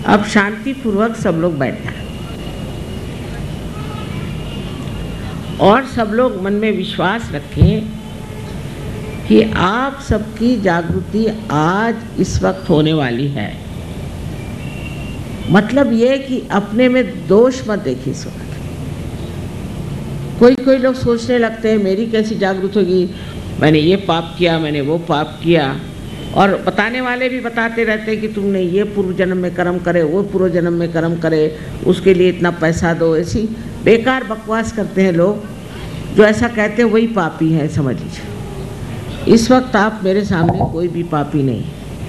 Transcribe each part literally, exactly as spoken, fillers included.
अब शांतिपूर्वक सब लोग बैठ जाए और सब लोग मन में विश्वास रखें कि आप सबकी जागृति आज इस वक्त होने वाली है। मतलब ये कि अपने में दोष मत देखिए इस वक्त। कोई कोई लोग सोचने लगते हैं मेरी कैसी जागृत होगी, मैंने ये पाप किया, मैंने वो पाप किया, और बताने वाले भी बताते रहते हैं कि तुमने ये पूर्व जन्म में कर्म करे, वो पूर्व जन्म में कर्म करे, उसके लिए इतना पैसा दो। ऐसी बेकार बकवास करते हैं लोग। जो ऐसा कहते हैं वही पापी हैं, समझ लीजिए। इस वक्त आप मेरे सामने कोई भी पापी नहीं,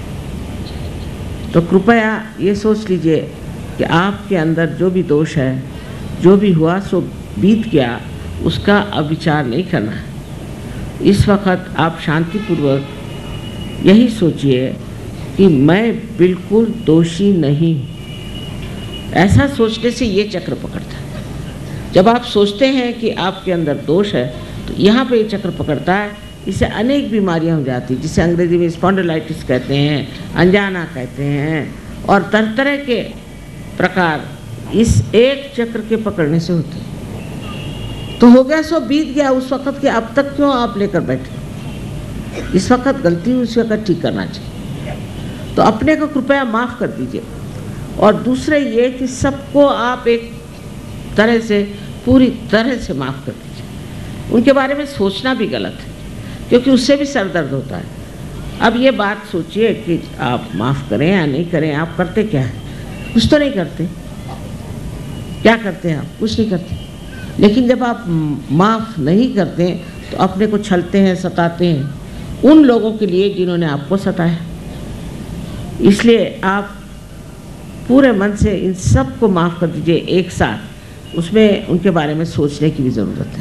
तो कृपया ये सोच लीजिए कि आपके अंदर जो भी दोष है, जो भी हुआ सो बीत गया, उसका अब विचार नहीं करना है। इस वक्त आप शांतिपूर्वक यही सोचिए कि मैं बिल्कुल दोषी नहीं हूँ। ऐसा सोचने से ये चक्र पकड़ता है। जब आप सोचते हैं कि आपके अंदर दोष है तो यहाँ पे ये चक्र पकड़ता है। इससे अनेक बीमारियाँ हो जाती हैं, जिसे अंग्रेजी में स्पॉन्डिलाइटिस कहते हैं, अनजाना कहते हैं, और तरह तरह के प्रकार इस एक चक्र के पकड़ने से होते हैं। तो हो गया सो बीत गया उस वक़्त के, अब तक क्यों आप लेकर बैठे? इस वक्त गलती उस वक्त ठीक करना चाहिए। तो अपने को कृपया माफ़ कर दीजिए। और दूसरे ये कि सबको आप एक तरह से पूरी तरह से माफ़ कर दीजिए। उनके बारे में सोचना भी गलत है, क्योंकि उससे भी सर दर्द होता है। अब ये बात सोचिए कि आप माफ़ करें या नहीं करें। आप करते क्या हैं? कुछ तो नहीं करते। क्या करते हैं आप? कुछ नहीं करते। लेकिन जब आप माफ़ नहीं करते तो अपने को छलते हैं, सताते हैं उन लोगों के लिए जिन्होंने आपको सताया। इसलिए आप पूरे मन से इन सब को माफ़ कर दीजिए एक साथ। उसमें उनके बारे में सोचने की भी ज़रूरत है।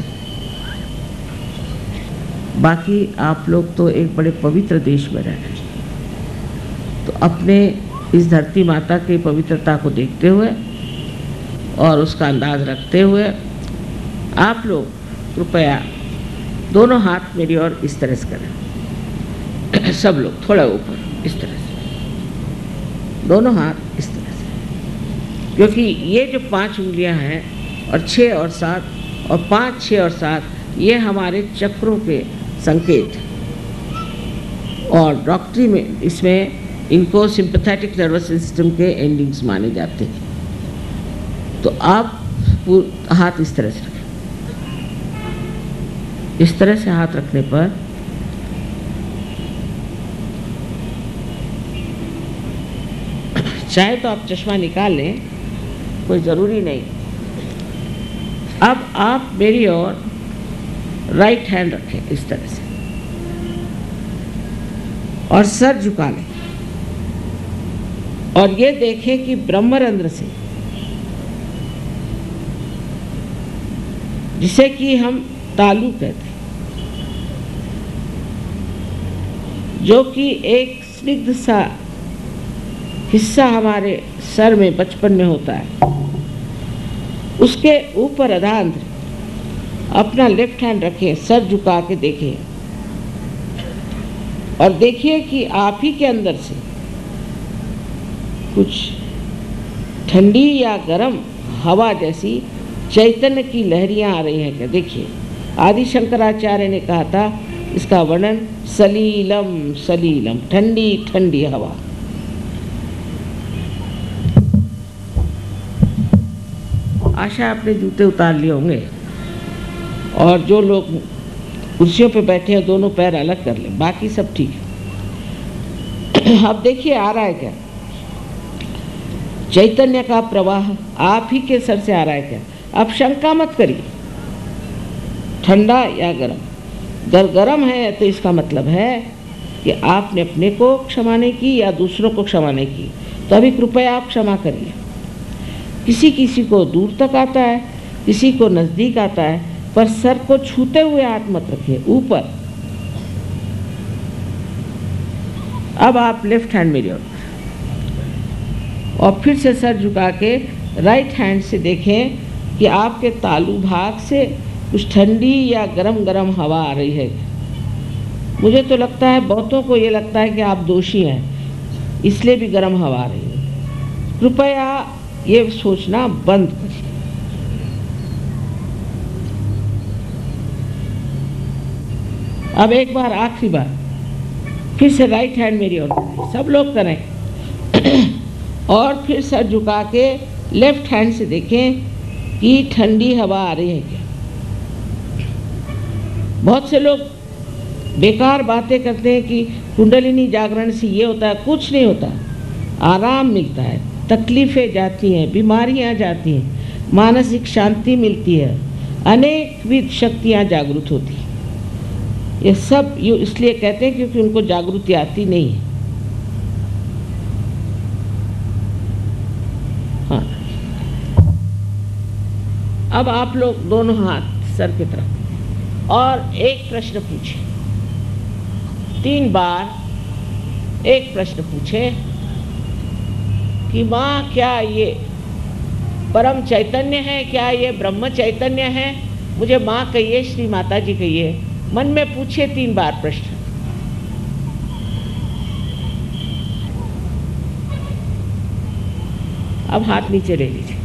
बाकी आप लोग तो एक बड़े पवित्र देश में रह रहे हैं, तो अपने इस धरती माता की पवित्रता को देखते हुए और उसका अंदाज़ रखते हुए आप लोग कृपया दोनों हाथ मेरी ओर इस तरह से करें। सब लोग थोड़ा ऊपर इस तरह से, दोनों हाथ इस तरह से, क्योंकि ये जो पांच उंगलियां हैं और छः और सात और पाँच छः और सात, ये हमारे चक्रों के संकेत। और डॉक्टरी में इसमें इनको सिंपैथेटिक नर्वस सिस्टम के एंडिंग्स माने जाते हैं। तो आप हाथ इस तरह से रखें। इस तरह से हाथ रखने पर चाहे तो आप चश्मा निकाल लें, कोई ज़रूरी नहीं। अब आप मेरी ओर राइट हैंड रखें इस तरह से और सर झुका लें और ये देखें कि ब्रह्मरंध्र से, जिसे कि हम तालू कहते हैं, जो कि एक स्निग्ध सा हिस्सा हमारे सर में बचपन में होता है, उसके ऊपर अधांध्र अपना लेफ्ट हैंड रखें, सर झुका के देखें और देखिए कि आप ही के अंदर से कुछ ठंडी या गर्म हवा जैसी चैतन्य की लहरियां आ रही हैं क्या? देखिए, आदि शंकराचार्य ने कहा था इसका वर्णन सलीलम सलीलम, ठंडी ठंडी हवा। आशा आपने जूते उतार लिए होंगे और जो लोग कुर्सियों पे बैठे हैं दोनों पैर अलग कर लें, बाकी सब ठीक है। अब देखिए आ रहा है क्या? चैतन्य का प्रवाह आप ही के सर से आ रहा है क्या? आप शंका मत करिए, ठंडा या गर्म। अगर गर्म है तो इसका मतलब है कि आपने अपने को क्षमा नहीं की या दूसरों को क्षमा नहीं की, तो अभी कृपया आप क्षमा करिए। किसी किसी को दूर तक आता है, किसी को नज़दीक आता है, पर सर को छूते हुए हाथ मत रखिए, ऊपर। अब आप लेफ्ट हैंड मेरी ओर और फिर से सर झुका के राइट हैंड से देखें कि आपके तालू भाग से कुछ ठंडी या गरम गरम हवा आ रही है। मुझे तो लगता है, बहुतों को ये लगता है कि आप दोषी हैं, इसलिए भी गरम हवा आ रही है। कृपया ये सोचना बंद करिए। अब एक बार, आखिरी बार, फिर से राइट हैंड मेरी ओर करें, सब लोग करें और फिर सर झुका के लेफ्ट हैंड से देखें कि ठंडी हवा आ रही है क्या। बहुत से लोग बेकार बातें करते हैं कि कुंडलिनी जागरण से ये होता है, कुछ नहीं होता। आराम मिलता है, तकलीफ़ें जाती हैं, बीमारियां जाती हैं, मानसिक शांति मिलती है, अनेक विध शक्तियां जागृत होती हैं। ये सब ये इसलिए कहते हैं क्योंकि उनको जागृति आती नहीं है। हाँ, अब आप लोग दोनों हाथ सर की तरफ और एक प्रश्न पूछें। तीन बार एक प्रश्न पूछें कि माँ, क्या ये परम चैतन्य है, क्या ये ब्रह्म चैतन्य है? मुझे माँ कहिए, श्री माता जी कहिए। मन में पूछे तीन बार प्रश्न। अब हाथ नीचे ले लीजिए।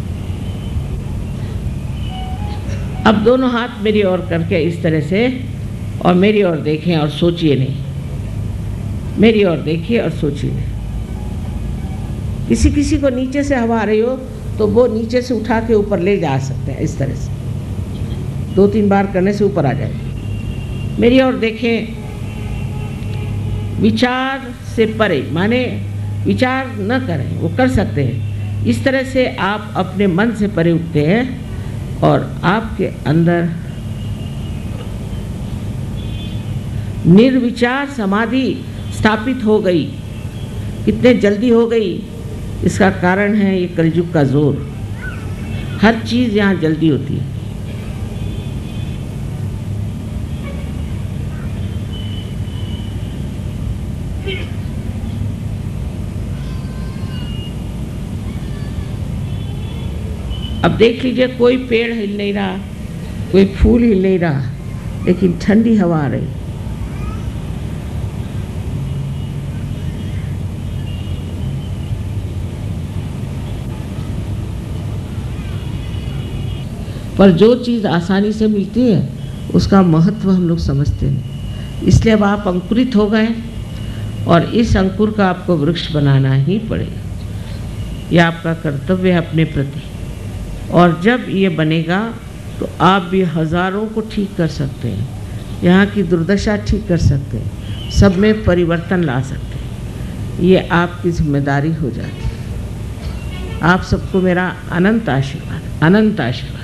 अब दोनों हाथ मेरी ओर करके इस तरह से, और मेरी ओर देखें और सोचिए नहीं। मेरी ओर देखिए और सोचिए नहीं। किसी किसी को नीचे से हवा आ रही हो तो वो नीचे से उठा के ऊपर ले जा सकते हैं। इस तरह से दो तीन बार करने से ऊपर आ जाएगा। मेरी ओर देखें। विचार से परे, माने विचार न करें, वो कर सकते हैं। इस तरह से आप अपने मन से परे उठते हैं और आपके अंदर निर्विचार समाधि स्थापित हो गई। कितने जल्दी हो गई, इसका कारण है ये कलयुग का जोर। हर चीज़ यहाँ जल्दी होती है। अब देख लीजिए, कोई पेड़ हिल नहीं रहा, कोई फूल हिल नहीं रहा, लेकिन ठंडी हवा आ रही। पर जो चीज़ आसानी से मिलती है उसका महत्व हम लोग समझते नहीं। इसलिए अब आप अंकुरित हो गए और इस अंकुर का आपको वृक्ष बनाना ही पड़ेगा। यह आपका कर्तव्य है अपने प्रति। और जब ये बनेगा तो आप भी हज़ारों को ठीक कर सकते हैं, यहाँ की दुर्दशा ठीक कर सकते हैं, सब में परिवर्तन ला सकते हैं। ये आपकी जिम्मेदारी हो जाती है। आप सबको मेरा अनंत आशीर्वाद, अनंत आशीर्वाद।